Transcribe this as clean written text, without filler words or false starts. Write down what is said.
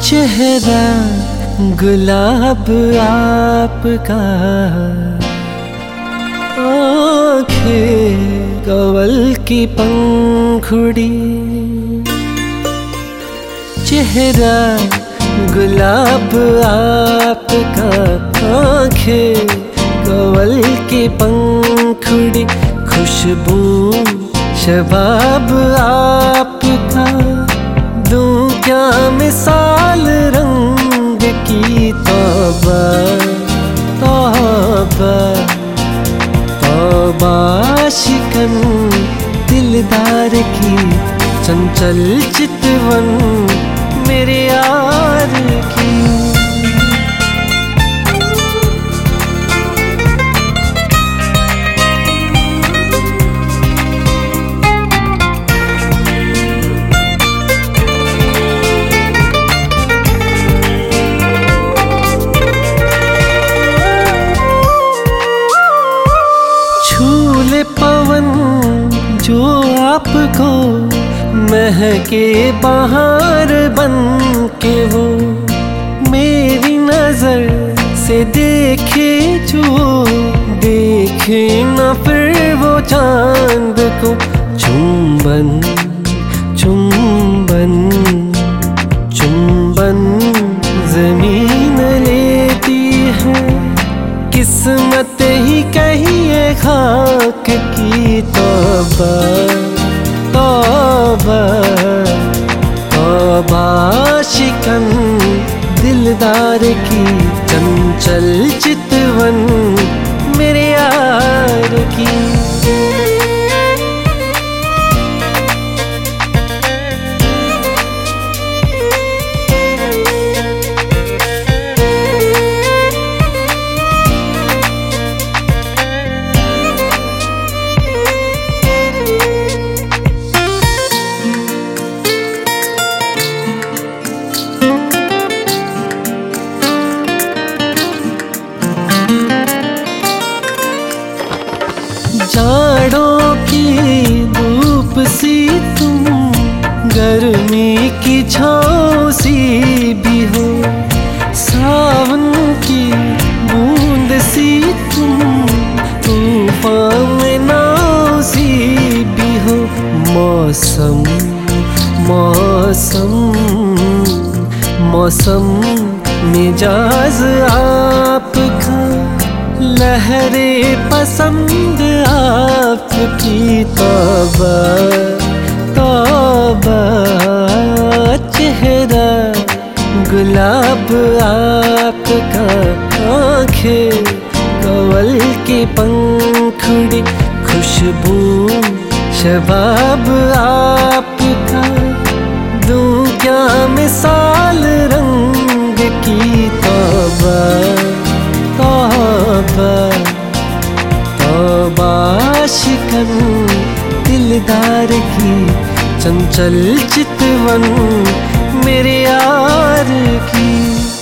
चेहरा गुलाब आपका, आँखें कवल की पंखुड़ी। चेहरा गुलाब आपका, आँखें कवल की पंखुड़ी। खुशबू शबाब आपका, दूं क्या मिसाल रंग की। तौबा तौबा तौबा, शिकन दिलदार की। चंचल चितवन मेरे यार की। झूले पवन जो आपको महके बहार बन के, वो मेरी नजर से देखे जो देखे न फिर वो चांद को। चुंबन चुंबन चुंबन जमीन लेती है, किस्मत ही कहिए खाक की। तौबा तौबा तौबा, शिकन दिलदार की। चंचल चितवन मेरे यार की। जाड़ों की धूप सी तुम, गर्मी की छाँव सी भी हो। सावन की बूंद सी तुम, तूफान में नाव सी भी हो। मौसम मौसम मौसम मिजाज आपका, लहरे पसंद आपकी। तौबा तौबा, चेहरा गुलाब आपका, आँखें कवल की पंखुड़ी। खुशबू शबाब आपका, दूं क्या मिसाल रंग की। तौबा तौबा तौबा, शिकन दिलदार की। चंचल चितवन मेरे यार की।